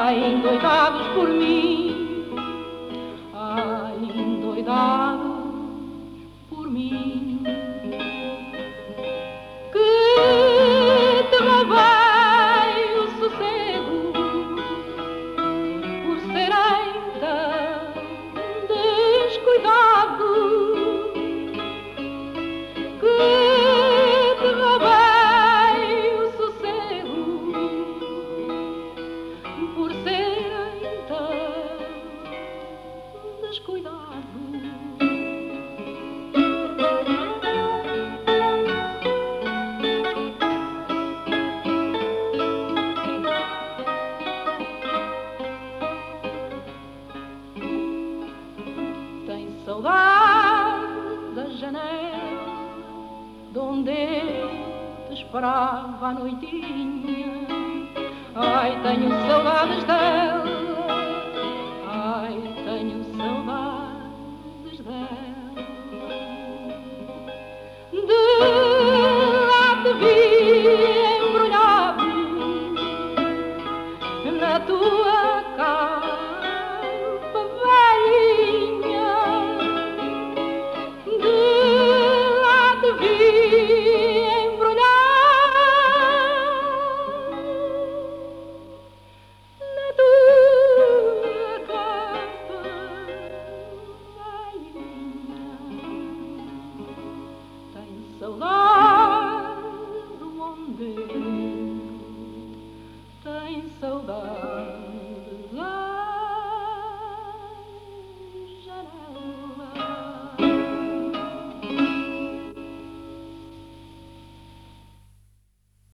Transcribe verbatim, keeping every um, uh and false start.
ai, endoidados por mim, ai, endoidados por mim, que te roubei o sossego por serem tão descuidado, que te roubei o sossego por serem tão descuidado. Tem saudade da janela donde eu te esperava à noitinha. Ai, tenho saudades dela, ai, tenho saudades dela. De lá te vi embrulhado na tua capa velhinha, de lá te vi embrulhado na tua capa velhinha. Tenho saudade